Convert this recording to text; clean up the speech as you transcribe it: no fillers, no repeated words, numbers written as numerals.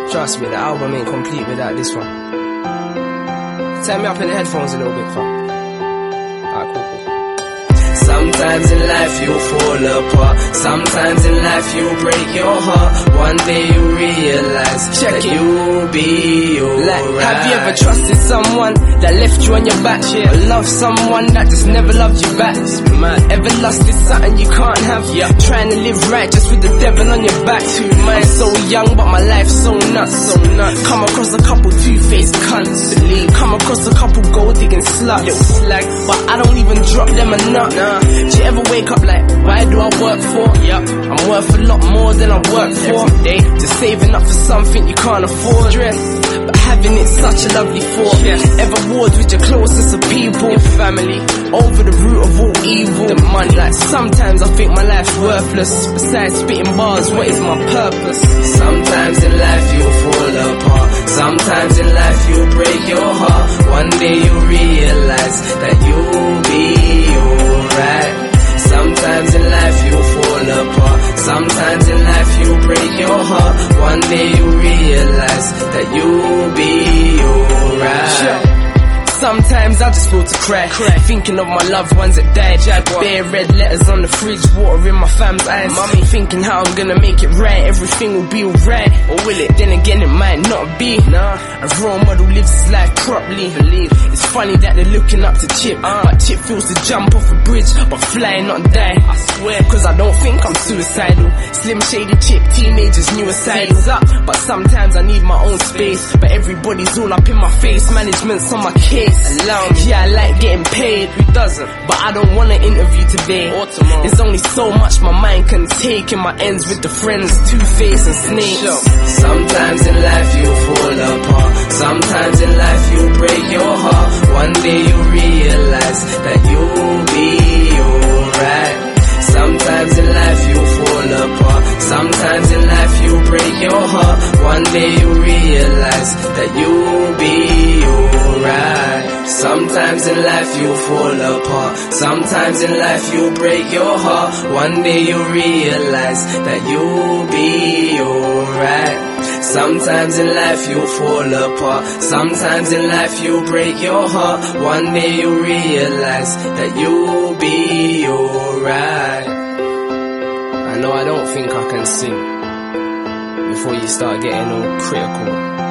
Trust me, the album ain't complete without this one. Turn me up in the headphones a little bit, fam. Alright, cool. Sometimes in life you'll fall apart. Sometimes in life you'll break your heart. One day you realize that you'll be alright. Have you ever trusted someone that left you on your back? Or loved someone that just never loved you back? Ever lusted something you can't have? Trying to live right just with the devil on your back. Mine so young but my life's so nuts. Come across a couple two-faced cunts. Come across a couple gold-digging sluts. Little slags, but I don't even drop them a nut. Do you ever wake up like, why do I work for? I'm worth a lot more than I work for. Just saving up for something you can't afford. But having it's such a lovely thought. Ever wars with your closest of people, your family, over the root of all evil. The money, like sometimes I think my life's worthless. Besides spitting bars, what is my purpose? Sometimes in life you'll fall apart. Sometimes in life you'll break your heart. One day you'll realize that you'll be alright. Sometimes in life you'll fall apart. Sometimes in life you'll break your heart. One day you'll realize that you'll be alright. Sometimes I just feel to cry, thinking of my loved ones that died. Bare red letters on the fridge, water in my fam's eyes. Mummy thinking how I'm gonna make it right. Everything will be alright, or will it? Then again it might not be. A role model lives his life properly. It's funny that they're looking up to Chip, but Chip feels to jump off a bridge, but fly not die. I swear, cause I don't think I'm suicidal. Slim shady Chip, teenagers new asylum. But sometimes I need my own space, but everybody's all up in my face. Management's on my case. Allow me, I like getting paid, who doesn't? But I don't want an interview today or tomorrow. There's only so much my mind can take, and my ends with the friends, Two-Face and Snakes. Sometimes in life you'll fall apart. Sometimes in life you'll break your heart. One day you'll realize that you'll be alright. Sometimes in life you'll fall apart. Sometimes in life you'll break your heart. One day you'll realize that you'll be alright. Sometimes in life you'll fall apart. Sometimes in life you'll break your heart. One day you'll realize that you'll be alright. Sometimes in life you'll fall apart. Sometimes in life you'll break your heart. One day you'll realize that you'll be alright. I know I don't think I can sing before you start getting all critical.